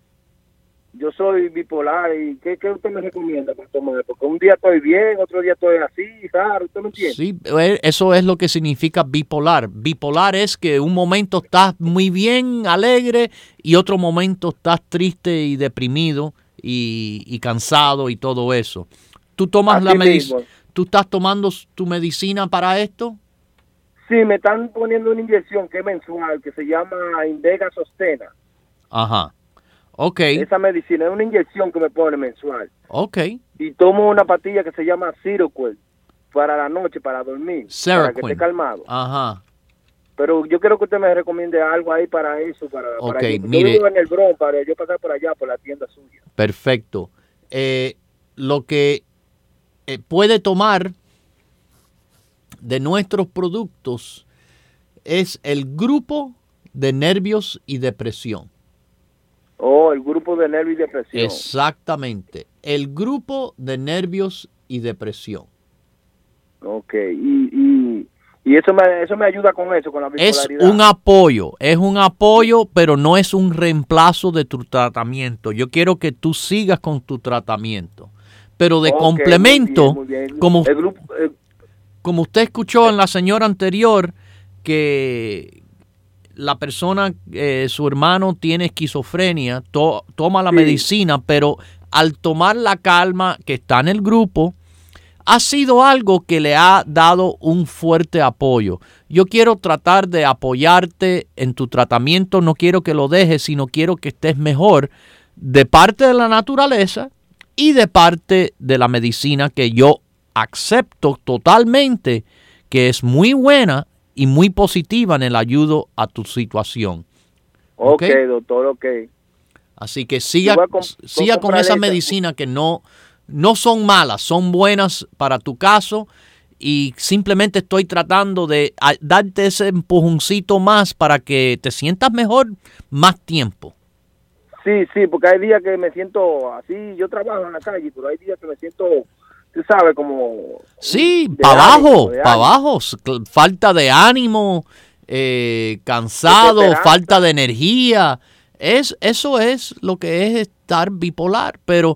yo soy bipolar y ¿qué, qué usted me recomienda para tomar? Porque un día estoy bien, otro día estoy así, raro, ¿usted me entiende? Sí, eh, eso es lo que significa bipolar. Bipolar es que un momento estás muy bien, alegre, y otro momento estás triste y deprimido y, y cansado y todo eso. ¿Tú tomas Así la medicina? mismo. ¿Tú estás tomando tu medicina para esto? Sí, me están poniendo una inyección que es mensual, que se llama Indega Sostena. Ajá. Ok, Esa medicina es una inyección que me pone mensual. ok. Y tomo una pastilla que se llama Seroquel para la noche, para dormir, para que Seroquel. esté calmado. Ajá. Pero yo quiero que usted me recomiende algo ahí para eso, para, Ok, para yo, mire. yo vivo en el Bronx, para yo pasar por allá, por la tienda suya. Perfecto. Eh, lo que eh, puede tomar de nuestros productos es el grupo de nervios y depresión. Oh, el grupo de nervio y depresión. Exactamente. El grupo de nervios y depresión. Ok, y, y, y eso, me, eso me ayuda con eso, con la Es bipolaridad. un apoyo, es un apoyo, pero no es un reemplazo de tu tratamiento. Yo quiero que tú sigas con tu tratamiento. Pero de Ok, complemento, muy bien, muy bien. como, El grupo, eh, como usted escuchó en la señora anterior, que la persona, eh, su hermano tiene esquizofrenia, to- toma la Sí. medicina, pero al tomar la calma que está en el grupo, ha sido algo que le ha dado un fuerte apoyo. Yo quiero tratar de apoyarte en tu tratamiento, no quiero que lo dejes, sino quiero que estés mejor de parte de la naturaleza y de parte de la medicina, que yo acepto totalmente, que es muy buena y muy positiva en el ayudo a tu situación. ok, ¿Ok? doctor, ok. Así que siga, Yo voy a comp- voy a siga con comprar esa esa. medicina, que no, no son malas, son buenas para tu caso, y simplemente estoy tratando de a- darte ese empujoncito más para que te sientas mejor más tiempo. Sí, sí, porque hay días que me siento así, yo trabajo en la calle, pero hay días que me siento, tú sabes, como... Sí, de para ánimo, abajo, de para ánimo. abajo, s- cl- falta de ánimo, eh, cansado, Desesperanza. falta de energía. Es, eso es lo que es estar bipolar, pero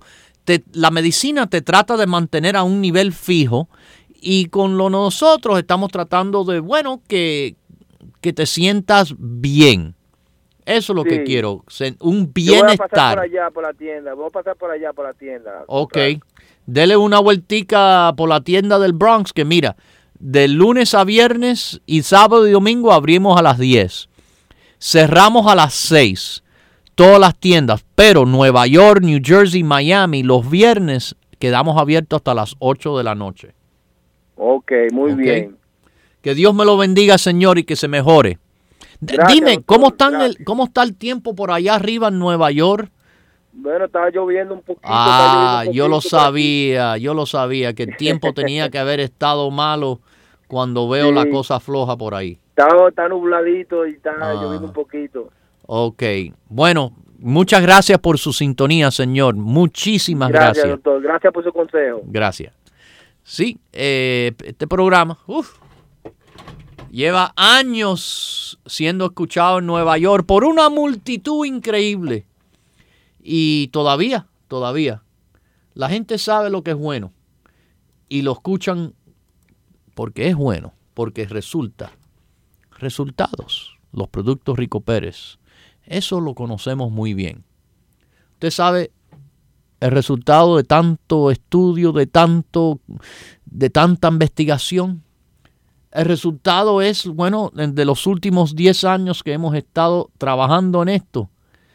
te, la medicina te trata de mantener a un nivel fijo y con lo nosotros estamos tratando de, bueno, que, que te sientas bien. Eso es lo sí. que quiero, un bienestar. Voy a pasar por allá por la tienda, voy a pasar por allá por la tienda. Ok, dele una vueltica por la tienda del Bronx, que mira, de lunes a viernes y sábado y domingo abrimos a las diez. Cerramos a las seis, todas las tiendas, pero Nueva York, New Jersey, Miami, los viernes quedamos abiertos hasta las ocho de la noche. Ok, muy okay. bien. Que Dios me lo bendiga, Señor, y que se mejore. Gracias, Dime, doctor, ¿cómo, están el, ¿cómo está el tiempo por allá arriba en Nueva York? Bueno, estaba lloviendo un poquito. Ah, un poquito yo lo sabía, yo lo sabía, que el tiempo tenía que haber estado malo cuando veo sí. la cosa floja por ahí. Está, está nubladito y está ah. lloviendo un poquito. Ok, bueno, muchas gracias por su sintonía, señor. Muchísimas gracias. Gracias, doctor. Gracias por su consejo. Gracias. Sí, eh, este programa, uf, lleva años siendo escuchado en Nueva York por una multitud increíble. Y todavía, todavía, la gente sabe lo que es bueno. Y lo escuchan porque es bueno, porque resulta. Resultados, los productos Rico Pérez. Eso lo conocemos muy bien. Usted sabe el resultado de tanto estudio, de tanto, de tanta investigación. El resultado es, bueno, de los últimos diez años que hemos estado trabajando en esto.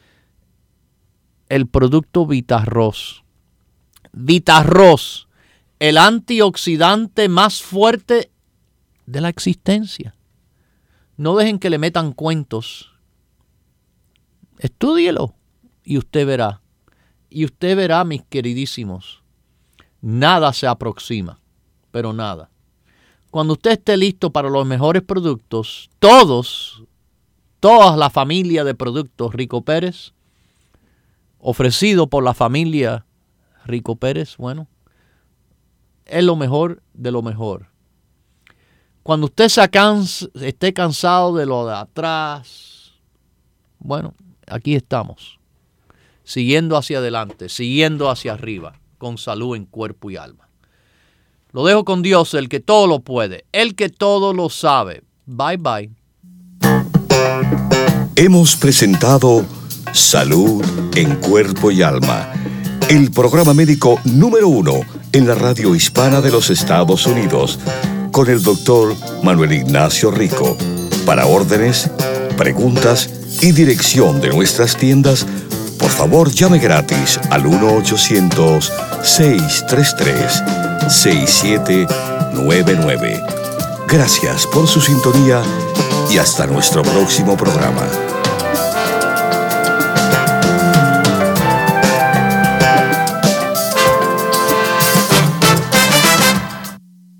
El producto Vitarroz. Vitarroz, el antioxidante más fuerte de la existencia. No dejen que le metan cuentos. Estúdielo y usted verá. Y usted verá, mis queridísimos, nada se aproxima, pero nada. Cuando usted esté listo para los mejores productos, todos, toda la familia de productos Rico Pérez, ofrecido por la familia Rico Pérez, bueno, es lo mejor de lo mejor. Cuando usted se canse, esté cansado de lo de atrás, bueno, aquí estamos. Siguiendo hacia adelante, siguiendo hacia arriba, con salud en cuerpo y alma. Lo dejo con Dios, el que todo lo puede, el que todo lo sabe. Bye, bye. Hemos presentado Salud en Cuerpo y Alma, el programa médico número uno en la radio hispana de los Estados Unidos, con el doctor Manuel Ignacio Rico. Para órdenes, preguntas y dirección de nuestras tiendas, por favor, llame gratis al uno ochocientos, seis tres tres, seis siete nueve nueve. Gracias por su sintonía y hasta nuestro próximo programa.